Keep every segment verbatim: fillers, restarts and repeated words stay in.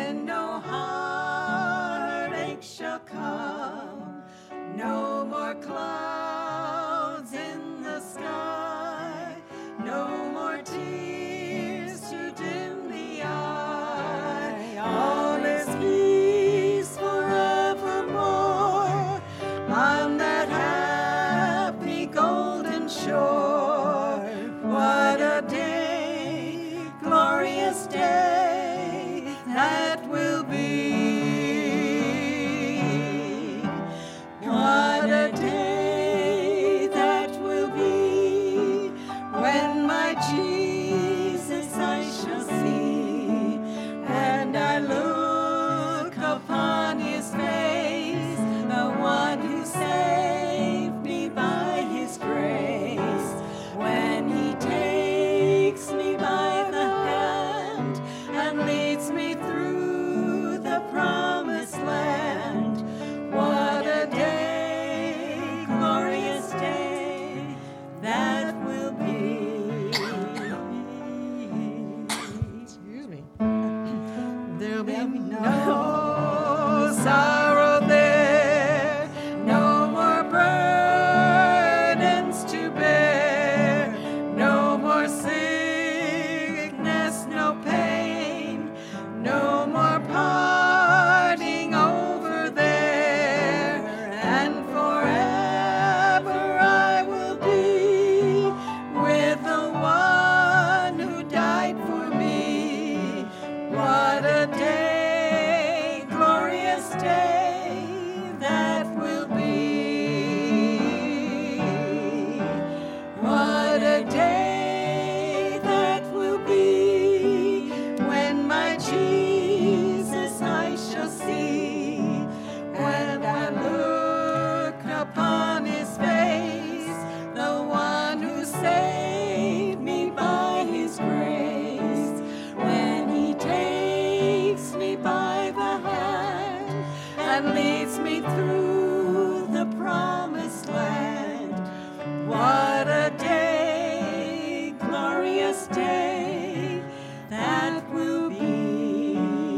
when no heartache shall come, no more clouds in the sky, no more tears to dim the eye. All is peace forevermore on that happy golden shore. What a day, glorious day that will be. What a day that will be when my Jesus I shall see, and I look upon his face, the one who saved me by his grace. When he takes me by the hand and leads me through the promised land, what a day, glorious day that will be. Excuse me. There'll be no sorrow there, no more burdens to bear, no more sickness, no pain, no more parting over there, and forever I will be with the one who died for me. What a day, glorious day that will be. What a day that will be when my Jesus I shall see, when I look upon his face, the one who saved me by his grace. When he takes me by the hand and leads me through the promised land. What a day, glorious day that will be.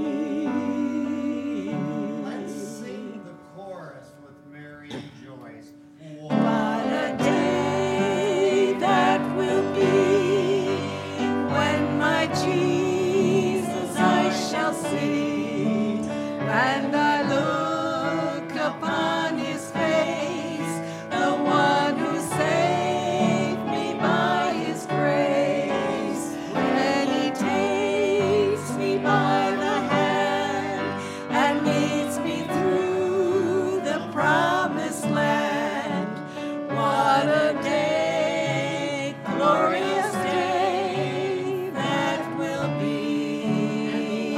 Let's sing the chorus with Mary and Joyce. What a day that will be when my Jesus I shall see, and I look upon his face, the one who saved me by his grace. When he takes me by the hand and leads me through the promised land. What a day, glorious day that will be.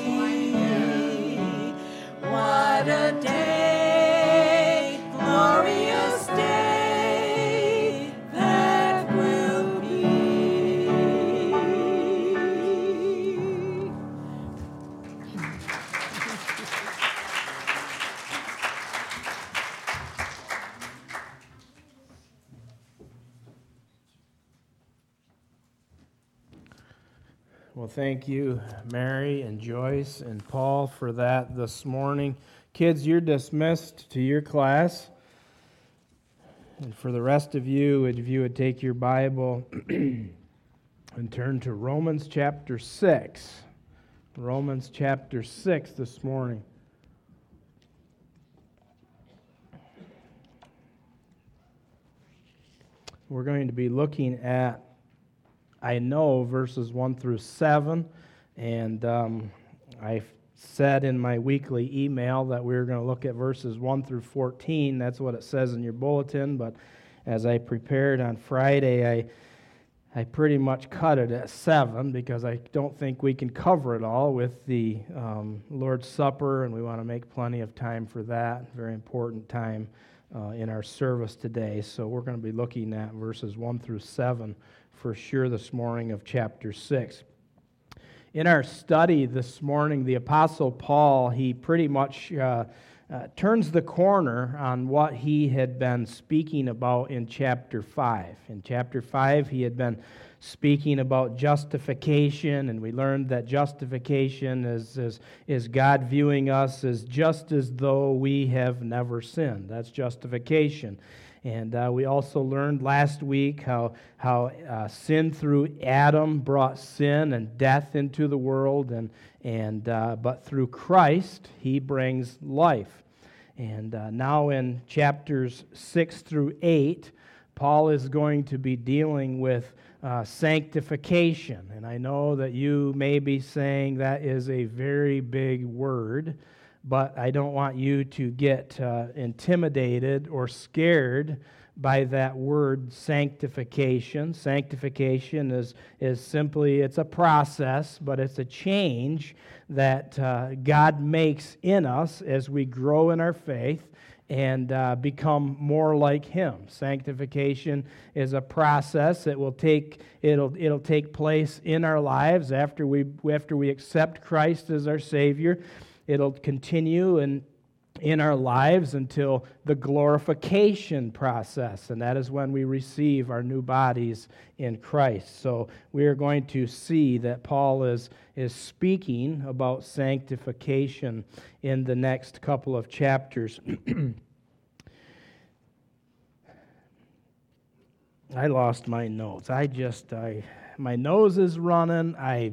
What a day, glorious day that will be. Well, thank you, Mary and Joyce and Paul, for that this morning. Kids, you're dismissed to your class. And for the rest of you, if you would take your Bible and turn to Romans chapter six. Romans chapter six this morning. We're going to be looking at, I know, verses one through seven, and um, I said in my weekly email that we were going to look at verses one through fourteen. That's what it says in your bulletin, but as I prepared on Friday, I I pretty much cut it at seven because I don't think we can cover it all with the um, Lord's Supper, and we want to make plenty of time for that. Very important time uh, in our service today. So we're going to be looking at verses one through seven for sure this morning of chapter six. In our study this morning, the Apostle Paul, he pretty much uh, uh, turns the corner on what he had been speaking about in chapter five. In chapter five, he had been speaking about justification, and we learned that justification is, is, is God viewing us as just as though we have never sinned. That's justification. And uh, we also learned last week how, how uh, sin through Adam brought sin and death into the world, and, and uh, but through Christ, he brings life. And uh, now in chapters six through eight, Paul is going to be dealing with uh, sanctification. And I know that you may be saying that is a very big word, but I don't want you to get uh, intimidated or scared by that word sanctification. Sanctification is, is simply, it's a process, but it's a change that uh, God makes in us as we grow in our faith and uh, become more like Him. Sanctification is a process that will take it'll it'll take place in our lives after we after we accept Christ as our Savior. It'll continue in in our lives until the glorification process, and that is when we receive our new bodies in Christ. So we are going to see that Paul is is speaking about sanctification in the next couple of chapters. I lost my notes. I just, I, my nose is running. I,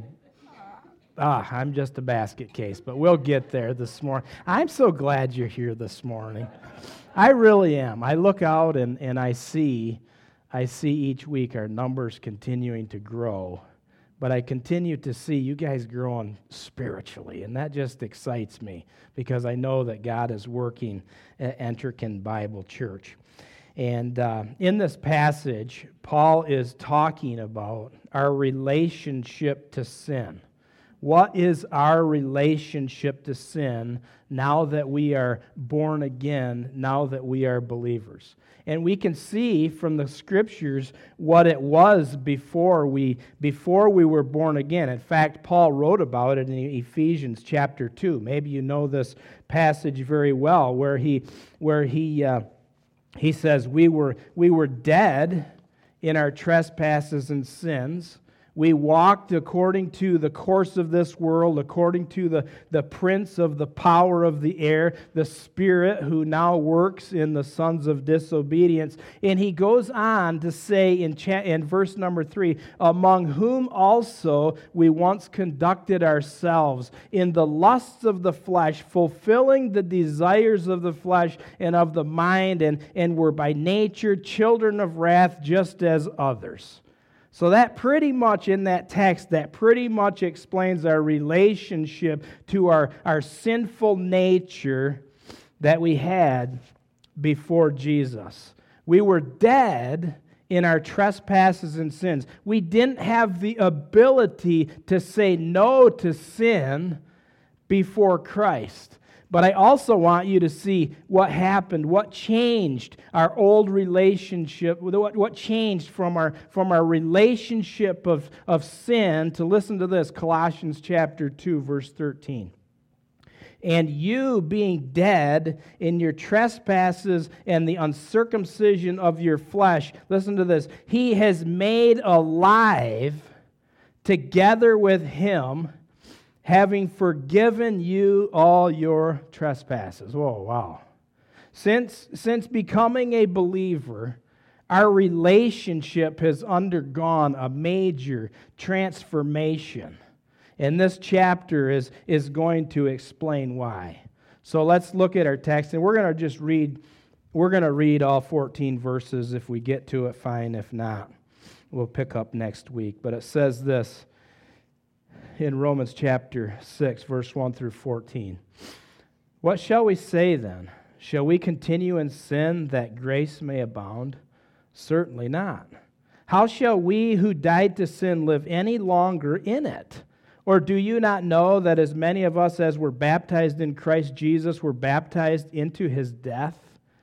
ah, I'm just a basket case, but we'll get there this morning. I'm so glad you're here this morning. I really am. I look out and, and I see, I see each week our numbers continuing to grow. But I continue to see you guys growing spiritually, and that just excites me because I know that God is working at Entrican Bible Church. And uh, in this passage, Paul is talking about our relationship to sin. What is our relationship to sin now that we are born again, now that we are believers? And we can see from the Scriptures what it was before we before we were born again. In fact, Paul wrote about it in Ephesians chapter two. Maybe you know this passage very well, where he where he uh, he says we were we were dead in our trespasses and sins. We walked according to the course of this world, according to the, the prince of the power of the air, the spirit who now works in the sons of disobedience. And he goes on to say in, cha- in verse number three, among whom also we once conducted ourselves in the lusts of the flesh, fulfilling the desires of the flesh and of the mind, and, and were by nature children of wrath just as others. So that pretty much, in that text, that pretty much explains our relationship to our, our sinful nature that we had before Jesus. We were dead in our trespasses and sins. We didn't have the ability to say no to sin before Christ. But I also want you to see what happened, what changed our old relationship, what, what changed from our, from our relationship of, of sin to, listen to this, Colossians chapter two, verse thirteen. And you being dead in your trespasses and the uncircumcision of your flesh, listen to this, He has made alive together with Him, having forgiven you all your trespasses. Whoa, wow. Since, since becoming a believer, our relationship has undergone a major transformation. And this chapter is, is going to explain why. So let's look at our text, and we're going to just read, we're going to read all fourteen verses. If we get to it, fine. If not, we'll pick up next week. But it says this in Romans chapter six, verse one through fourteen. What shall we say then? Shall we continue in sin that grace may abound? Certainly not. How shall we who died to sin live any longer in it? Or do you not know that as many of us as were baptized in Christ Jesus were baptized into His death?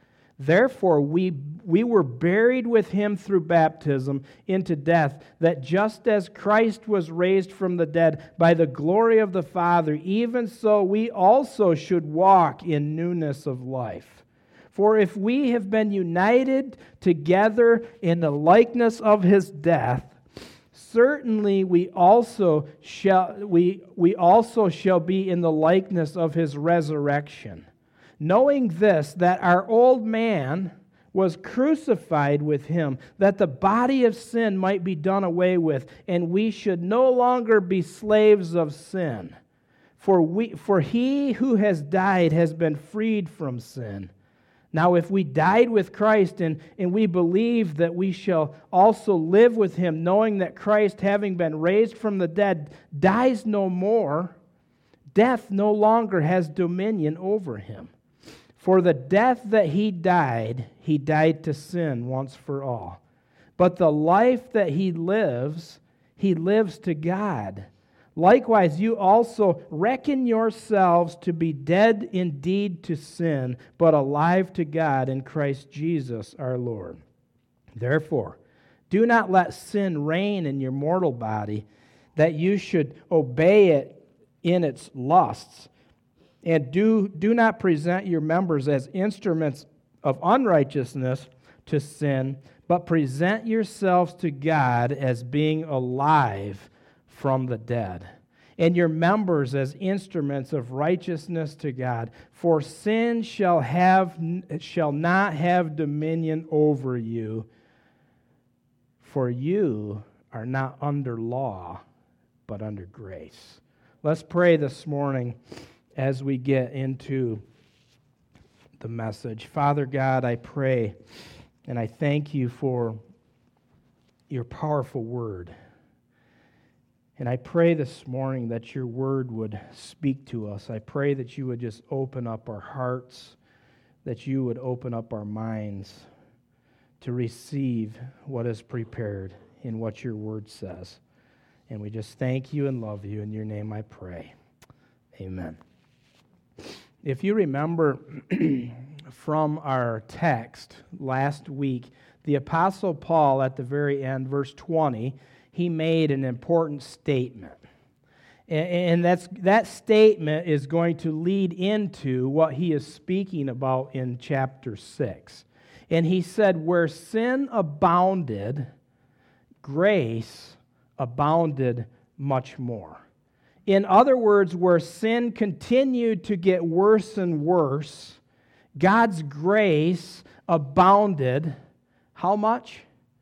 Therefore, we, we were buried with him through baptism into death, that just as Christ was raised from the dead by the glory of the Father, even so we also should walk in newness of life. For if we have been united together in the likeness of his death, certainly we also shall we, we also shall be in the likeness of his resurrection. Knowing this, that our old man was crucified with him, that the body of sin might be done away with, and we should no longer be slaves of sin. For we, for he who has died has been freed from sin. Now if we died with Christ, and, and we believe that we shall also live with him, knowing that Christ, having been raised from the dead, dies no more, death no longer has dominion over him. For the death that he died, he died to sin once for all. But the life that he lives, he lives to God. Likewise, you also reckon yourselves to be dead indeed to sin, but alive to God in Christ Jesus our Lord. Therefore, do not let sin reign in your mortal body, that you should obey it in its lusts. And do, do not present your members as instruments of unrighteousness to sin, but present yourselves to God as being alive from the dead, and your members as instruments of righteousness to God. For sin shall have shall not have dominion over you, for you are not under law, but under grace. Let's pray this morning as we get into the message. Father God, I pray and I thank you for your powerful word. And I pray this morning that your word would speak to us. I pray that you would just open up our hearts, that you would open up our minds to receive what is prepared in what your word says. And we just thank you and love you. In your name I pray. Amen. If you remember from our text last week, the Apostle Paul at the very end, verse twenty, he made an important statement. And that's, that statement is going to lead into what he is speaking about in chapter six. And he said, where sin abounded, grace abounded much more. In other words, where sin continued to get worse and worse, God's grace abounded. How much?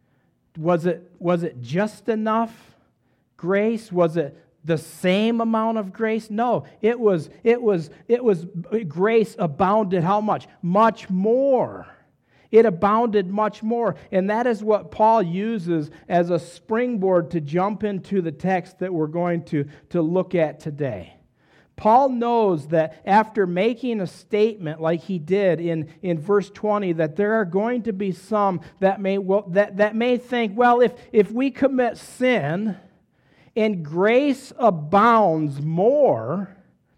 Was it, was it just enough grace? Was it the same amount of grace? No, it was, it was, it was, grace abounded how much? Much more. It abounded much more. And that is what Paul uses as a springboard to jump into the text that we're going to, to look at today. Paul knows that after making a statement like he did in, in verse twenty, that there are going to be some that may well, that, that may think, well, if, if we commit sin and grace abounds more,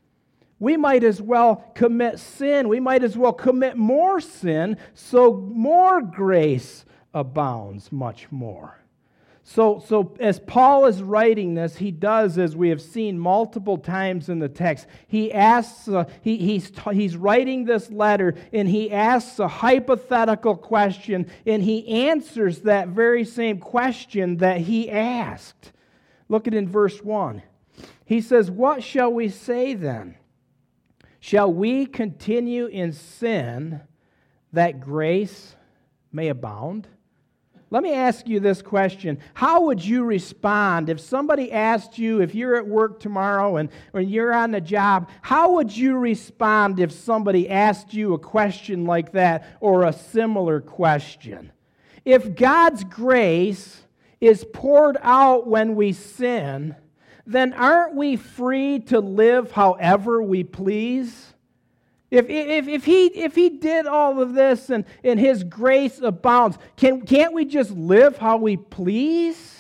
we might as well commit sin. We might as well commit more sin, so more grace abounds much more. So, so as Paul is writing this, he does, as we have seen multiple times in the text, he asks, uh, he, he's, he's writing this letter, and he asks a hypothetical question, and he answers that very same question that he asked. Look at it in verse one. He says, what shall we say then? Shall we continue in sin that grace may abound? Let me ask you this question. How would you respond if somebody asked you, if you're at work tomorrow and or you're on the job, how would you respond if somebody asked you a question like that or a similar question? If God's grace is poured out when we sin, then aren't we free to live however we please? If, if, if, he, if he did all of this and, and his grace abounds, can, can't we just live how we please?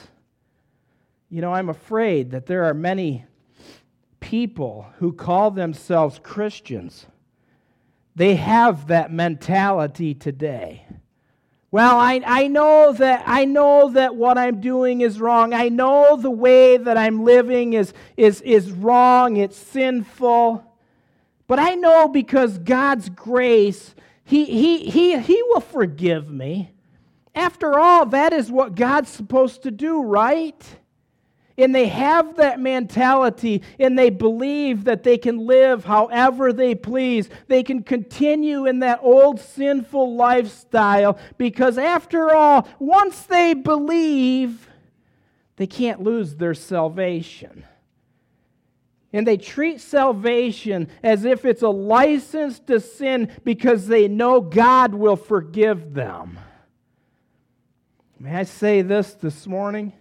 You know, I'm afraid that there are many people who call themselves Christians they have that mentality today. Well, I, I know that I know that what I'm doing is wrong. I know the way that I'm living is, is, is wrong, it's sinful. But I know because God's grace, he, he, he, he will forgive me. After all, that is what God's supposed to do, right? And they have that mentality, and they believe that they can live however they please. They can continue in that old sinful lifestyle because, after all, once they believe, they can't lose their salvation. And they treat salvation as if it's a license to sin because they know God will forgive them. May I say this this morning?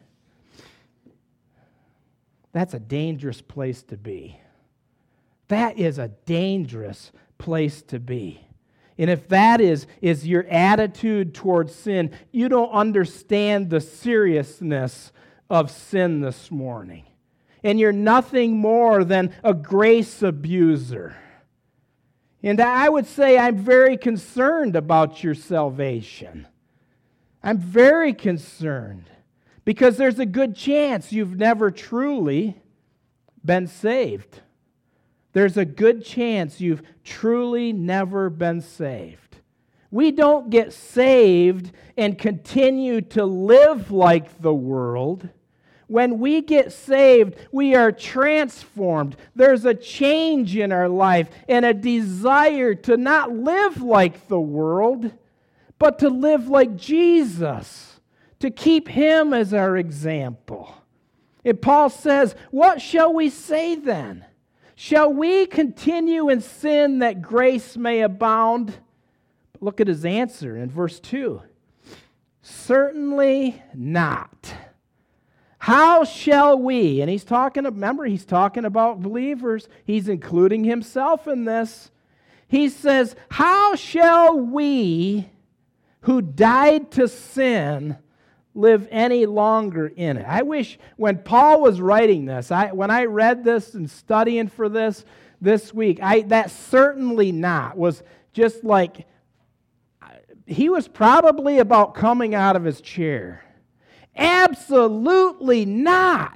That's a dangerous place to be. That is a dangerous place to be. And if that is, is your attitude towards sin, you don't understand the seriousness of sin this morning. And you're nothing more than a grace abuser. And I would say I'm very concerned about your salvation. I'm very concerned. Because there's a good chance you've never truly been saved. There's a good chance you've truly never been saved. We don't get saved and continue to live like the world. When we get saved, we are transformed. There's a change in our life and a desire to not live like the world, but to live like Jesus. To keep Him as our example. And Paul says, what shall we say then? Shall we continue in sin that grace may abound? But look at his answer in verse two. Certainly not. How shall we? And he's talking, remember, he's talking about believers. He's including himself in this. He says, how shall we who died to sin live any longer in it? I wish when Paul was writing this, I when I read this and studying for this this week, I that certainly not was just like, he was probably about coming out of his chair. Absolutely not.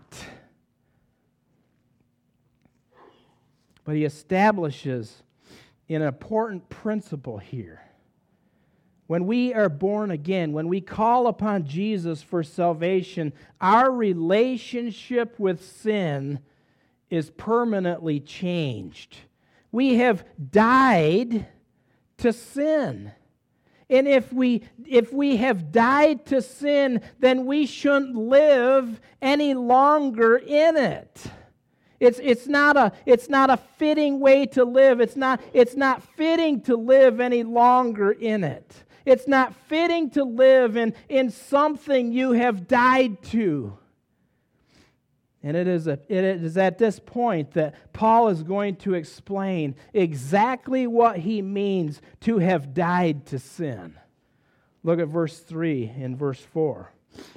But he establishes an important principle here. When we are born again, when we call upon Jesus for salvation, our relationship with sin is permanently changed. We have died to sin. And if we if we have died to sin, then we shouldn't live any longer in it. It's it's not a it's not a fitting way to live. It's not it's not fitting to live any longer in it. It's not fitting to live in, in something you have died to. And it is, a, it is at this point that Paul is going to explain exactly what he means to have died to sin. Look at verse three and verse four.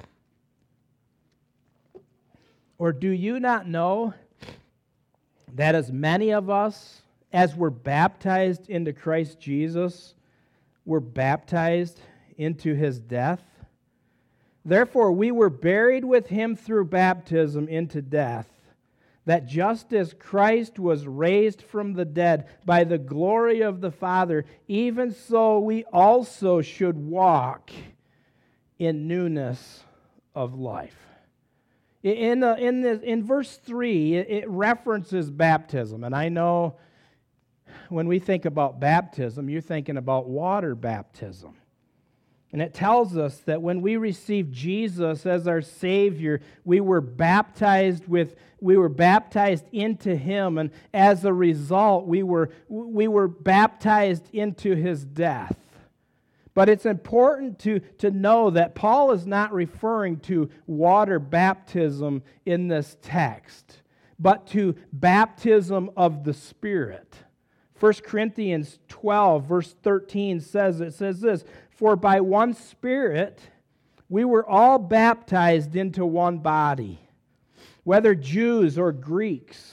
Or do you not know that as many of us as were baptized into Christ Jesus were baptized into His death? Therefore, we were buried with Him through baptism into death, that just as Christ was raised from the dead by the glory of the Father, even so we also should walk in newness of life. In, uh, in, the, in verse three, it, it references baptism, and I know when we think about baptism, you're thinking about water baptism. And it tells us that when we received Jesus as our Savior, we were baptized with we were baptized into Him, and as a result, we were we were baptized into His death. But it's important to, to know that Paul is not referring to water baptism in this text, but to baptism of the Spirit. First Corinthians twelve, verse thirteen says, it says this, "For by one Spirit we were all baptized into one body, whether Jews or Greeks.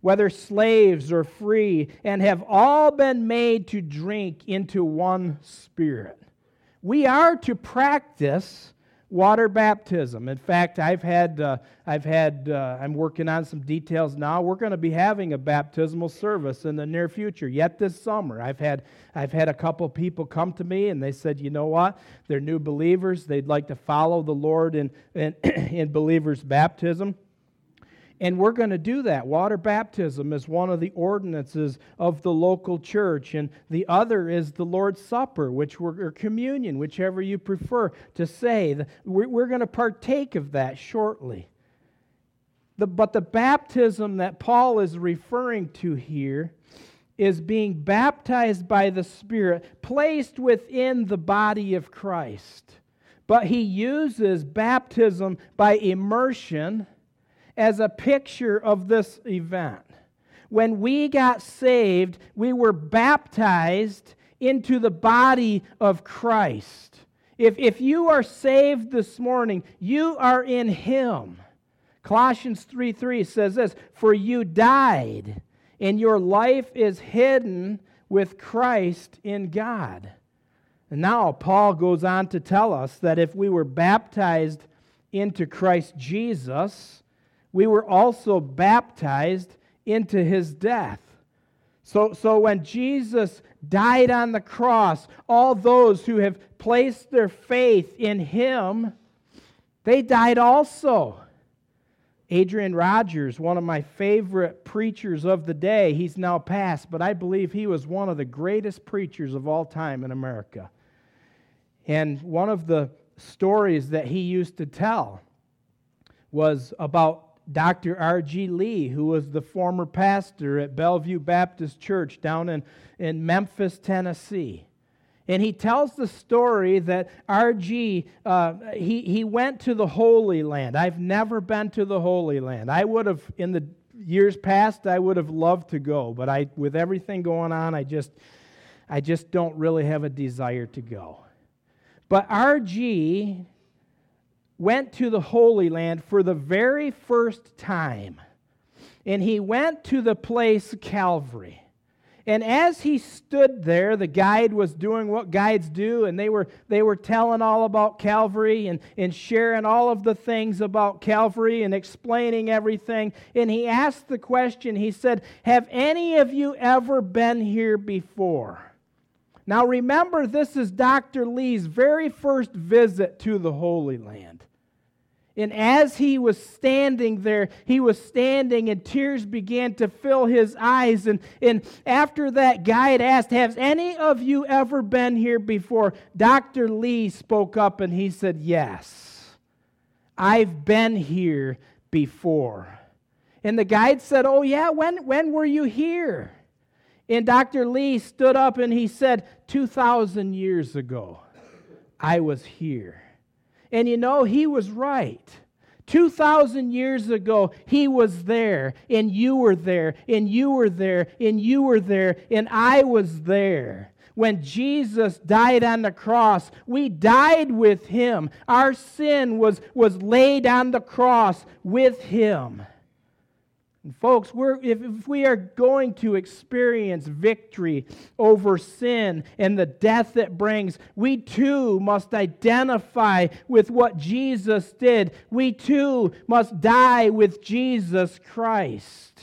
whether slaves or free, and have all been made to drink into one Spirit. We are to practice water baptism. In fact, I've had, uh, I've had, uh, I'm working on some details now. We're going to be having a baptismal service in the near future, yet this summer. I've had, I've had a couple people come to me and they said, you know what? They're new believers. They'd like to follow the Lord in, in, in believers' baptism. And we're going to do that. Water baptism is one of the ordinances of the local church, and the other is the Lord's Supper, which we're, or communion, whichever you prefer to say. We're, we're going to partake of that shortly. The, but the baptism that Paul is referring to here is being baptized by the Spirit, placed within the body of Christ. But he uses baptism by immersion as a picture of this event. When we got saved, we were baptized into the body of Christ. If, if you are saved this morning, you are in Him. Colossians three three says this, "For you died, and your life is hidden with Christ in God." And now Paul goes on to tell us that if we were baptized into Christ Jesus, we were also baptized into His death. So, so when Jesus died on the cross, all those who have placed their faith in Him, they died also. Adrian Rogers, one of my favorite preachers of the day, he's now passed, but I believe he was one of the greatest preachers of all time in America. And one of the stories that he used to tell was about Doctor R G Lee, who was the former pastor at Bellevue Baptist Church down in, in Memphis, Tennessee. And he tells the story that R G, uh, he, he went to the Holy Land. I've never been to the Holy Land. I would have, in the years past, I would have loved to go. But I, with everything going on, I just, I just don't really have a desire to go. But R G went to the Holy Land for the very first time. And he went to the place Calvary. And as he stood there, the guide was doing what guides do, and they were they were telling all about Calvary and, and sharing all of the things about Calvary and explaining everything. And he asked the question, he said, "Have any of you ever been here before?" Now remember, this is Doctor Lee's very first visit to the Holy Land. And as he was standing there, he was standing and tears began to fill his eyes. And, and after that guide asked, "Has any of you ever been here before?" Doctor Lee spoke up and he said, "Yes, I've been here before." And the guide said, "Oh yeah, when, when were you here?" And Doctor Lee stood up and he said, two thousand years ago, I was here." And you know, he was right. two thousand years ago, he was there, and you were there, and you were there, and you were there, and I was there. When Jesus died on the cross, we died with Him. Our sin was, was laid on the cross with Him. And folks, we're, if, if we are going to experience victory over sin and the death it brings, we too must identify with what Jesus did. We too must die with Jesus Christ.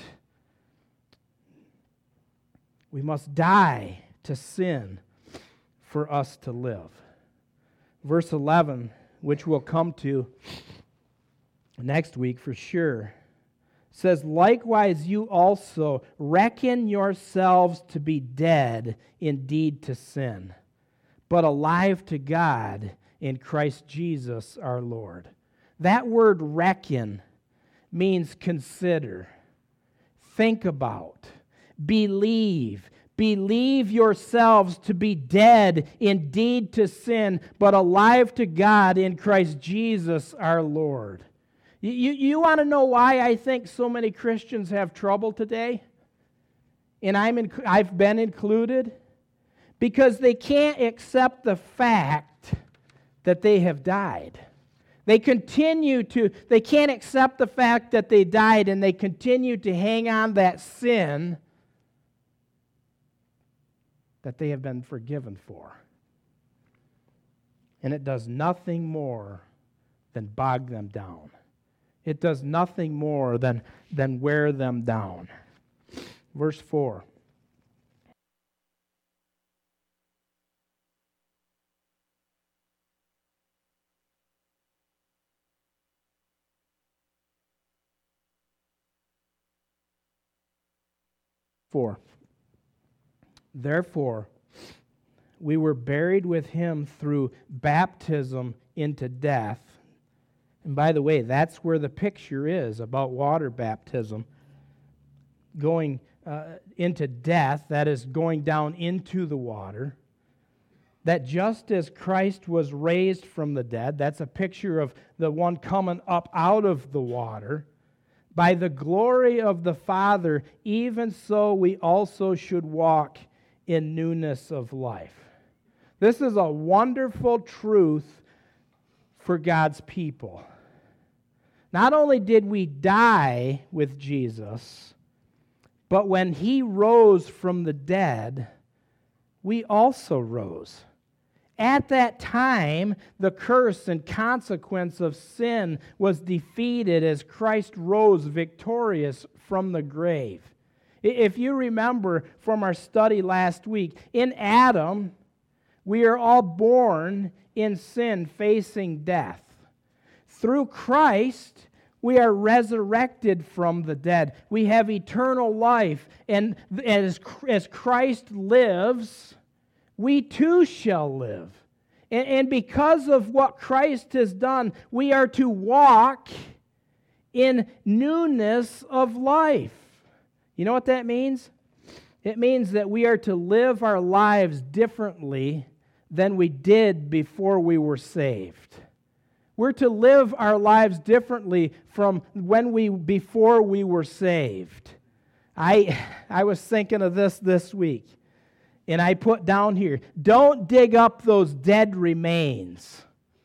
We must die to sin for us to live. Verse eleven, which we'll come to next week for sure, says, "Likewise you also reckon yourselves to be dead indeed to sin, but alive to God in Christ Jesus our Lord." That word reckon means consider, think about, believe. Believe yourselves to be dead indeed to sin, but alive to God in Christ Jesus our Lord. You, you, you want to know why I think so many Christians have trouble today? And I'm in, I've been included? Because they can't accept the fact that they have died. They continue to, they can't accept the fact that they died, and they continue to hang on that sin that they have been forgiven for. And it does nothing more than bog them down. It does nothing more than, than wear them down. Verse four. Four. Therefore, we were buried with him through baptism into death. And by the way, that's where the picture is about water baptism. Going uh, into death, that is, going down into the water. That just as Christ was raised from the dead, that's a picture of the one coming up out of the water. By the glory of the Father, even so we also should walk in newness of life. This is a wonderful truth for God's people. Not only did we die with Jesus, but when he rose from the dead, we also rose. At that time, the curse and consequence of sin was defeated as Christ rose victorious from the grave. If you remember from our study last week, in Adam, we are all born in sin, facing death. Through Christ, we are resurrected from the dead. We have eternal life, and as, as Christ lives, we too shall live. And, and because of what Christ has done, we are to walk in newness of life. You know what that means? It means that we are to live our lives differently than we did before we were saved. We're to live our lives differently from when we before we were saved. I I was thinking of this this week. And I put down here, don't dig up those dead remains.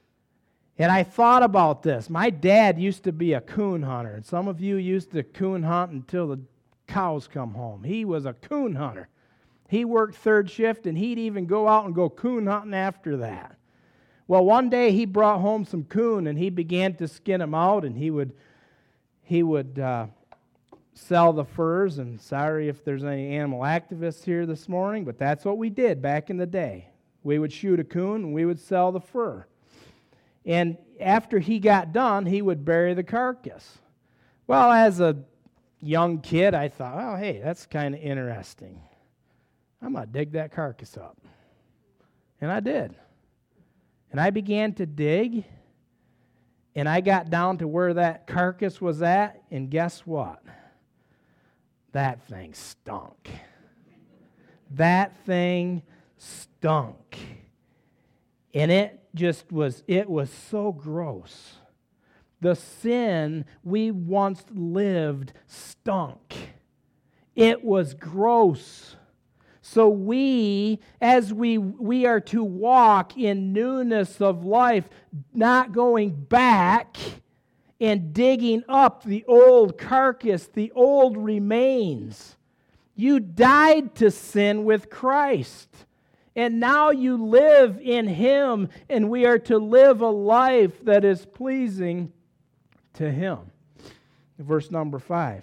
And I thought about this. My dad used to be a coon hunter. And some of you used to coon hunt until the cows come home. He was a coon hunter. He worked third shift, and he'd even go out and go coon hunting after that. Well, one day he brought home some coon, and he began to skin them out, and he would, he would uh, sell the furs. And sorry if there's any animal activists here this morning, but that's what we did back in the day. We would shoot a coon, and we would sell the fur. And after he got done, he would bury the carcass. Well, as a young kid, I thought, oh, hey, that's kind of interesting. I'm going to dig that carcass up. And I did. And I began to dig, and I got down to where that carcass was at, and guess what? That thing stunk. That thing stunk. And it just was, it was so gross. The sin we once lived stunk. It was gross. So we, as we, we are to walk in newness of life, not going back and digging up the old carcass, the old remains. You died to sin with Christ. And now you live in Him, and we are to live a life that is pleasing to Him. Verse number five.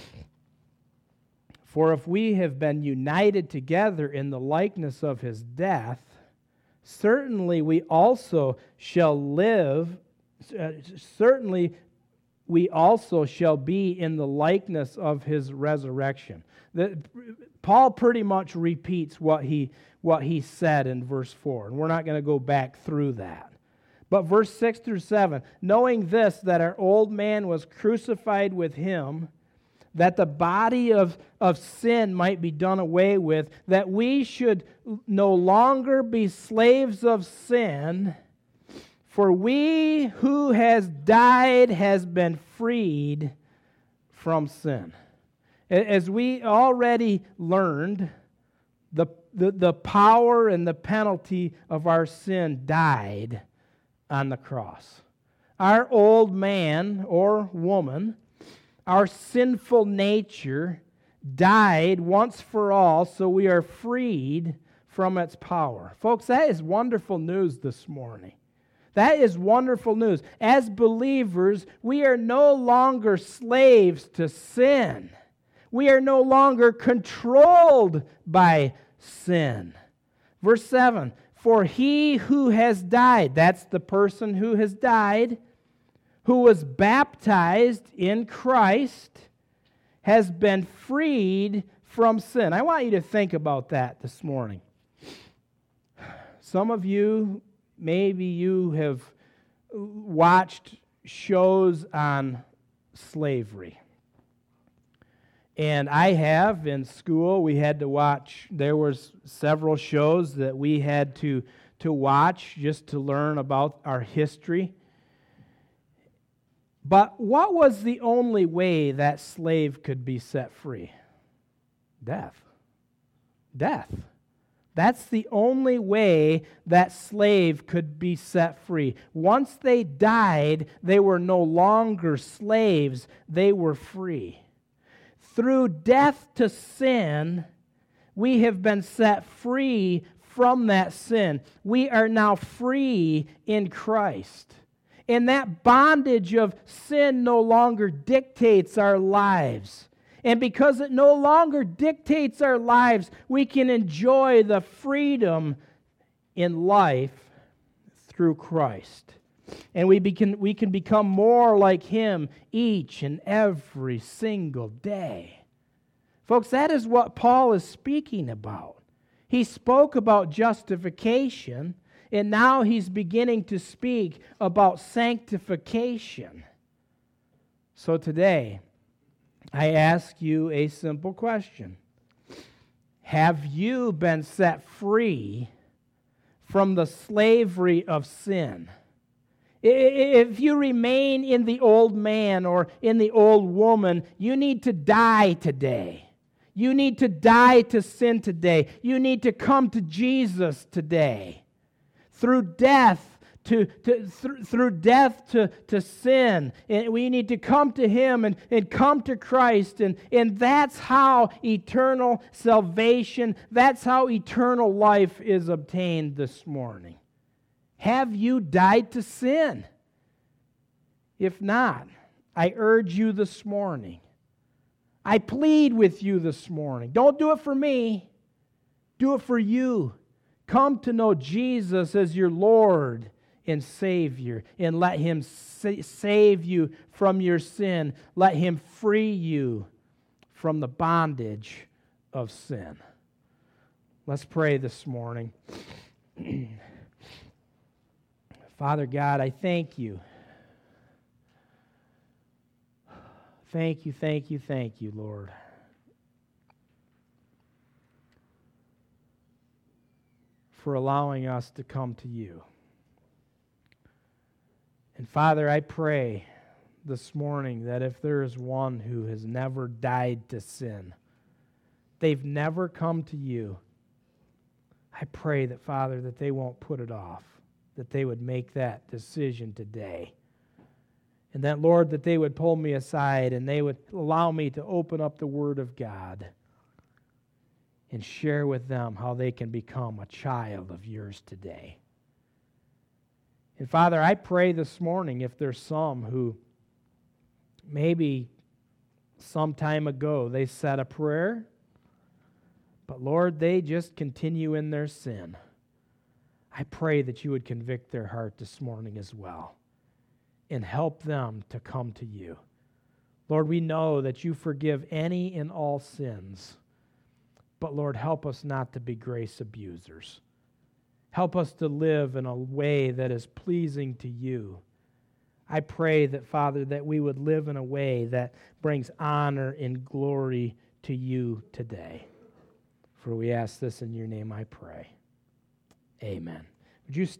For if we have been united together in the likeness of His death, certainly we also shall live, uh, certainly we also shall be in the likeness of His resurrection. The, Paul pretty much repeats what he, what he said in verse four, and we're not going to go back through that. But verse six through seven, knowing this, that our old man was crucified with Him, that the body of, of sin might be done away with, that we should no longer be slaves of sin, for we who has died has been freed from sin. As we already learned, the, the, the power and the penalty of our sin died on the cross. our old man or woman, our sinful nature, died once for all, so we are freed from its power. Folks, that is wonderful news this morning. That is wonderful news. As believers, we are no longer slaves to sin. We are no longer controlled by sin. Verse seven, for he who has died, that's the person who has died, who was baptized in Christ, has been freed from sin. I want you to think about that this morning. Some of you, maybe you have watched shows on slavery. And I have. In school, we had to watch, there was several shows that we had to, to watch just to learn about our history. But what was the only way that slave could be set free? Death. Death. That's the only way that slave could be set free. Once they died, they were no longer slaves, they were free. Through death to sin, we have been set free from that sin. We are now free in Christ. And that bondage of sin no longer dictates our lives. And because it no longer dictates our lives, we can enjoy the freedom in life through Christ. And we, can, we can become more like Him each and every single day. Folks, that is what Paul is speaking about. He spoke about justification, and now he's beginning to speak about sanctification. So today, I ask you a simple question. Have you been set free from the slavery of sin? If you remain in the old man or in the old woman, you need to die today. You need to die to sin today. You need to come to Jesus today. Through death to, to through, through death to, to sin. And we need to come to Him and, and come to Christ. And, and that's how eternal salvation, that's how eternal life is obtained this morning. Have you died to sin? If not, I urge you this morning. I plead with you this morning. Don't do it for me. Do it for you. Come to know Jesus as your Lord and Savior, and let Him sa- save you from your sin. Let Him free you from the bondage of sin. Let's pray this morning. Father God, I thank you. Thank you, thank you, thank you, Lord. For allowing us to come to you. And Father, I pray this morning that if there is one who has never died to sin, they've never come to you, I pray that, Father, that they won't put it off, that they would make that decision today. And that, Lord, that they would pull me aside and they would allow me to open up the Word of God and share with them how they can become a child of yours today. And Father, I pray this morning if there's some who maybe some time ago they said a prayer, but Lord, they just continue in their sin. I pray that you would convict their heart this morning as well and help them to come to you. Lord, we know that you forgive any and all sins, but Lord, help us not to be grace abusers. Help us to live in a way that is pleasing to you. I pray that, Father, that we would live in a way that brings honor and glory to you today. For we ask this in your name, I pray. Amen. Would you